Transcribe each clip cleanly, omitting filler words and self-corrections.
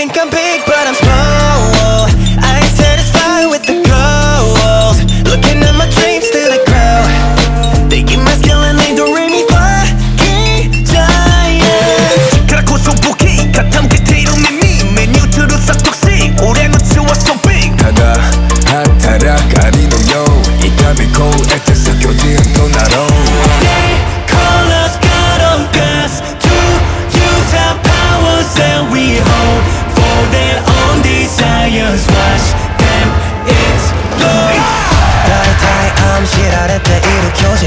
think I'm big, but I'm small. I ain't satisfied with the goals. Looking at my dreams till they grow. They give my skill and they don't really fucking giant. 그렇고 소복이 가탐 그대로 미미 메뉴트로 싹둑씩 올해는 치웠어 big 하다 하타락 아리노요 이따비고 액자서 교지은 또 나로 They call us God of gods to use our powers that we hold for their own desires. Watch them explode. 다이다이 암시랄 때 일으켜진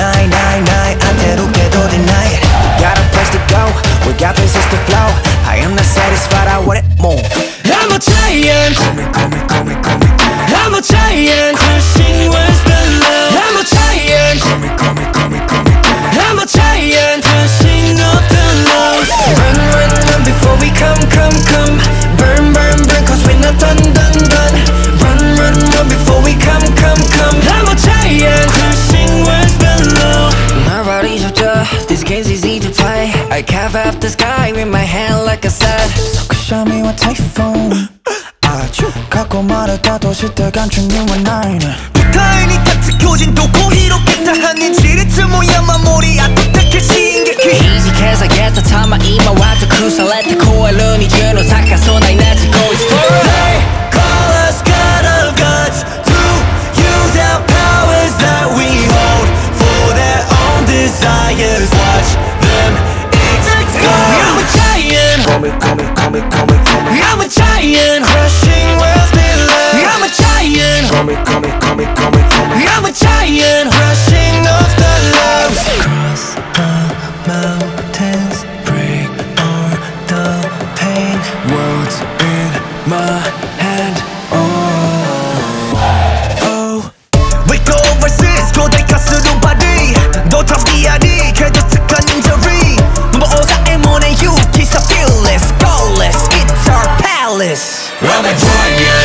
999 안태롭게도 deny it. Got a place to go, we got places to flow. I am not satisfied, I want it more. I'm a giant, Call me, call me, call me, call me, call me I'm a giant, crushing words below. I'm a giant, Call me, call me, call me, call me, call me I'm a giant, pushing up the lows. Run, run, run before we come, come, come. Burn, burn, burn, cause we're not done, done, done. Run, run, run before we come, come, come. I'm a giant, pushing words below. My body's up to this game's easy to play. I carve out the sky with my hand like I said. So show me what typhoon. 아주 갖고 말했다 도시들 감춘님은 나이는 비타인이 같이 교진 도고 이롭겠다 하는 지리트 모양 마무리 아득하게 시인객 Easy cause I get the time I eat my water cruise I let the cool 눈이 주는 사카소 나이 나지고 explore They call us God of gods to use our powers that we hold for their own desires Watch them explode I'm a giant Call me, call me, call me, call me, call me I'm a giant, crushing worlds below. I'm a giant, Call me, call me, call me, call me, call me I'm a giant, rushing off the lows. Cross the mountains, break all the pain. Words in my hand Oh, we go overseas, 고대 가스로 발이. 너 탑이야리, 개도특한 인저리. 뭐 오사의 문의 유기사 fearless, flawless, it's our palace. I'm a giant